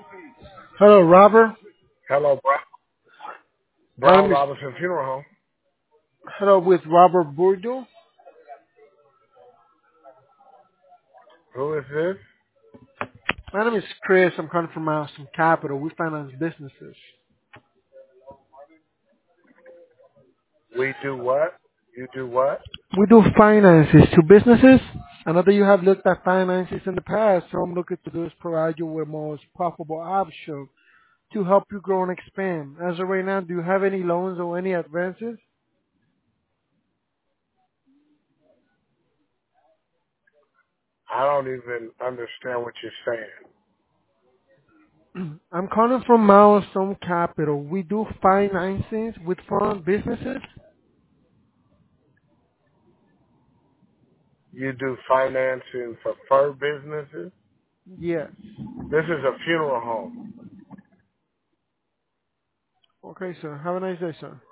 Hello, Robert. Hello, My Brown name is Robinson Funeral Home. Hello with Robert Burdo. Who is this? My name is Chris. I'm calling from Milestone Capital. We finance businesses. We do what? You do what? We do finances to businesses. I know that you have looked at finances in the past, so I'm looking to do is provide you with most profitable option to help you grow and expand. As of right now, do you have any loans or any advances? I don't even understand what you're saying. I'm calling from Milestone Capital. We do finances with foreign businesses. You do financing for fur businesses? Yes. This is a funeral home. Okay, sir. Have a nice day, sir.